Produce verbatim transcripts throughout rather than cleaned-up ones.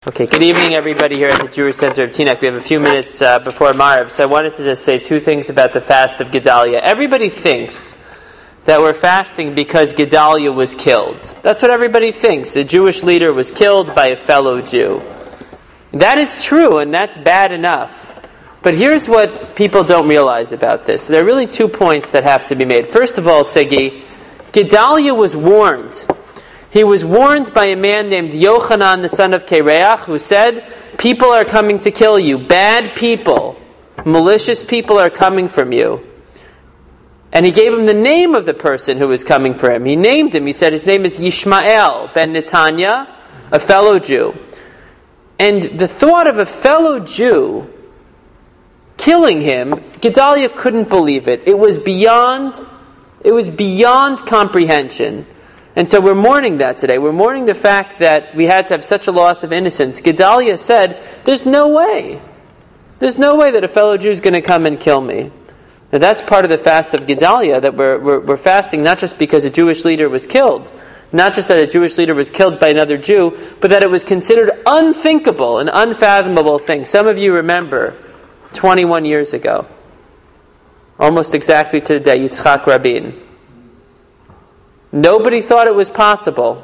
Okay, good evening everybody here at the Jewish Center of Teaneck. We have a few minutes uh, before Maariv, so I wanted to just say two things about the fast of Gedaliah. Everybody thinks that we're fasting because Gedaliah was killed. That's what everybody thinks. The Jewish leader was killed by a fellow Jew. That is true, and that's bad enough. But here's what people don't realize about this. There are really two points that have to be made. First of all, Segi, Gedaliah was warned. He was warned by a man named Yochanan, the son of Kareach, who said, people are coming to kill you. Bad people, malicious people are coming from you. And he gave him the name of the person who was coming for him. He named him. He said his name is Yishmael ben Netanya, a fellow Jew. And the thought of a fellow Jew killing him, Gedaliah couldn't believe it. It was beyond, it was beyond comprehension. And so we're mourning that today. We're mourning the fact that we had to have such a loss of innocence. Gedaliah said, there's no way. There's no way that a fellow Jew is going to come and kill me. Now that's part of the fast of Gedaliah, that we're, we're, we're fasting not just because a Jewish leader was killed, not just that a Jewish leader was killed by another Jew, but that it was considered unthinkable, an unfathomable thing. Some of you remember, twenty-one years ago, almost exactly to the day, Yitzhak Rabin. Nobody thought it was possible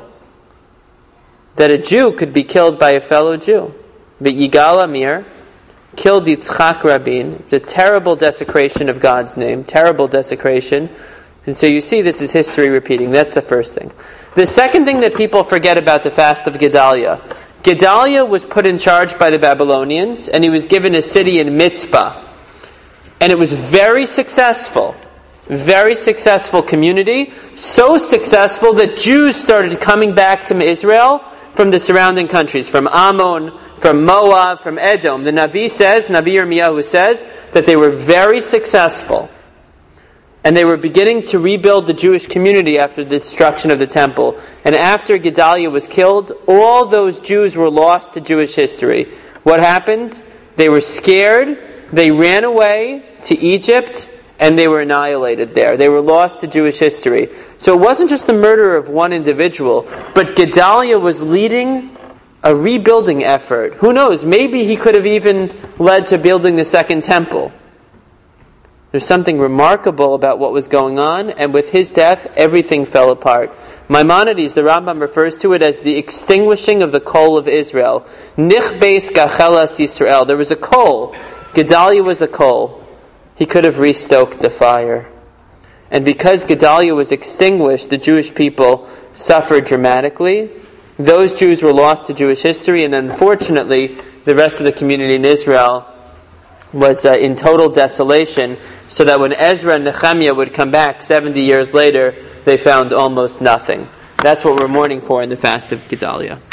that a Jew could be killed by a fellow Jew. But Yigal Amir killed Yitzhak Rabin, the terrible desecration of God's name, terrible desecration. And so you see this is history repeating. That's the first thing. The second thing that people forget about the fast of Gedaliah, Gedaliah was put in charge by the Babylonians, and he was given a city in Mitzpah. And it was very successful. Very successful community, so successful that Jews started coming back to Israel from the surrounding countries, from Ammon, from Moab, from Edom. The Navi says, Navi Yirmiyahu says, that they were very successful. And they were beginning to rebuild the Jewish community after the destruction of the temple. And after Gedaliah was killed, all those Jews were lost to Jewish history. What happened? They were scared, they ran away to Egypt, and they were annihilated there. They were lost to Jewish history. So it wasn't just the murder of one individual, but Gedaliah was leading a rebuilding effort. Who knows, maybe he could have even led to building the second temple. There's something remarkable about what was going on, and with his death, everything fell apart. Maimonides, the Rambam, refers to it as the extinguishing of the coal of Israel. Nichbeis gachelas Yisrael. There was a coal. Gedaliah was a coal. He could have restoked the fire. And because Gedaliah was extinguished, the Jewish people suffered dramatically. Those Jews were lost to Jewish history, and unfortunately, the rest of the community in Israel was uh, in total desolation, so that when Ezra and Nehemiah would come back seventy years later, they found almost nothing. That's what we're mourning for in the fast of Gedaliah.